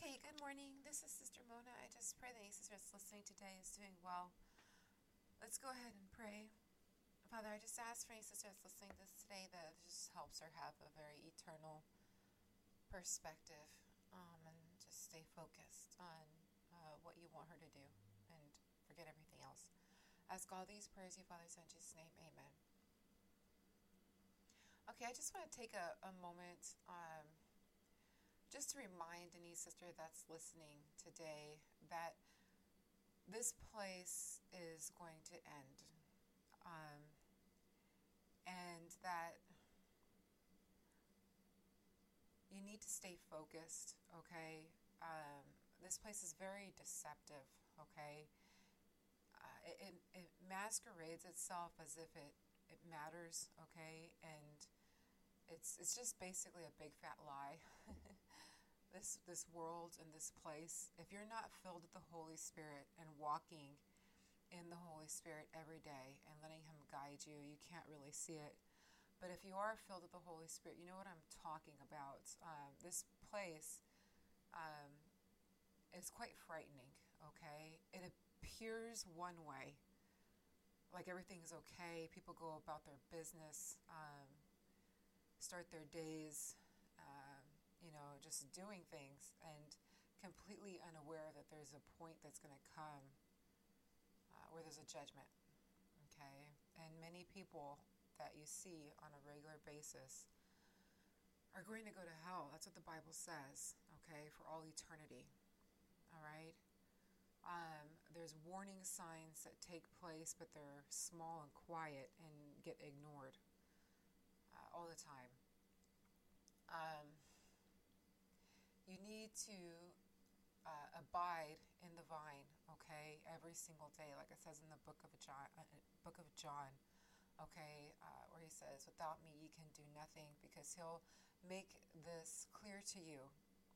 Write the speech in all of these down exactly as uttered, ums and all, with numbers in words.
Okay, good morning. This is Sister Mona. I just pray that any sister that's listening today is doing well. Let's go ahead and pray. Father, I just ask for any sister that's listening to this today that just helps her have a very eternal perspective um, and just stay focused on uh, what you want her to do and forget everything else. Ask all these prayers, you Father, Son, in Jesus' name, amen. Okay, I just want to take a, a moment um, just to remind any sister that's listening today that this place is going to end. Um, and that you need to stay focused, okay? Um, this place is very deceptive, okay? Uh, it, it, it masquerades itself as if it, it matters, okay? And it's it's just basically a big fat lie. This this world and this place, if you're not filled with the Holy Spirit and walking in the Holy Spirit every day and letting Him guide you, you can't really see it. But if you are filled with the Holy Spirit, you know what I'm talking about. Um, this place um, is quite frightening, okay? It appears one way, like everything's okay. People go about their business, um, start their days, um, you know, just doing things and completely unaware that there's a point that's going to come uh, where there's a judgment, okay? And many people that you see on a regular basis are going to go to hell. That's what the Bible says, okay, for all eternity, all right? Um, there's warning signs that take place, but they're small and quiet and get ignored uh, all the time. Um, you need to uh, abide in the vine, okay, every single day, like it says in the book of John, uh, book of John, okay, uh, where he says, "Without me, you can do nothing," because He'll make this clear to you,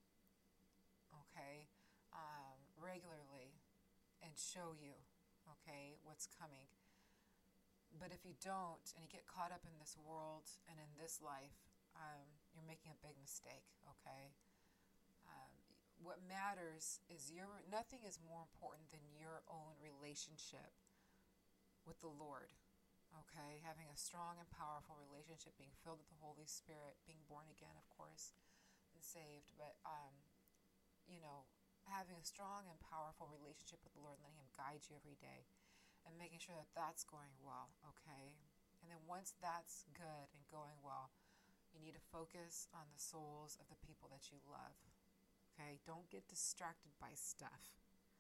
okay, um, regularly, and show you, okay, what's coming. But if you don't, and you get caught up in this world and in this life, um, you're making a big mistake, okay? Um, what matters is your, nothing is more important than your own relationship with the Lord, okay? Having a strong and powerful relationship, being filled with the Holy Spirit, being born again, of course, and saved, but, um, you know, having a strong and powerful relationship with the Lord, letting Him guide you every day, and making sure that that's going well, okay? And then once that's good and going well, you need to focus on the souls of the people that you love, okay? Don't get distracted by stuff,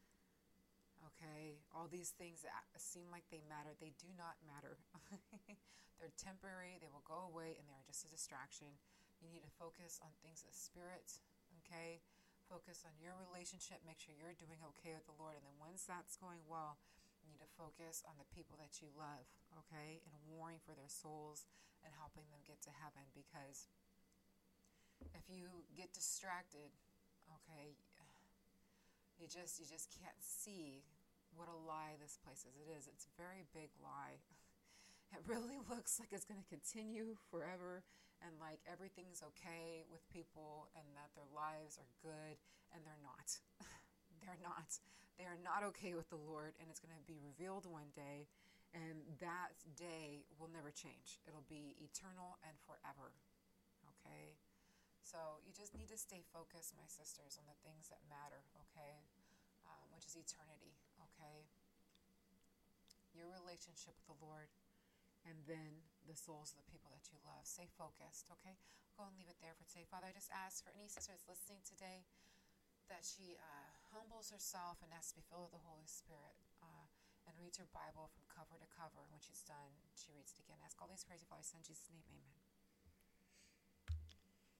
okay? All these things that seem like they matter, they do not matter. They're temporary, they will go away, and they're just a distraction. You need to focus on things of the Spirit, okay? Focus on your relationship, make sure you're doing okay with the Lord, and then once that's going well, you need to focus on the people that you love, okay? And warring for their souls and helping them get to heaven, because if you get distracted, okay, you just you just can't see what a lie this place is. It is. It's a very big lie. It really looks like it's going to continue forever and like everything's okay with people and that their lives are good, and they're not. They're not. They are not okay with the Lord, and it's going to be revealed one day, and that day will never change. It'll be eternal and forever, okay? So you just need to stay focused, my sisters, on the things that matter, okay? Um, which is eternity, okay? Your relationship with the Lord, and then the souls of the people that you love. Stay focused, okay? I'll go and leave it there for today. Father, I just ask for any sister that's listening today that she uh, humbles herself and asks to be filled with the Holy Spirit uh, and reads her Bible from cover to cover. And when she's done, she reads it again. Ask all these prayers, Father, in Jesus' name, amen.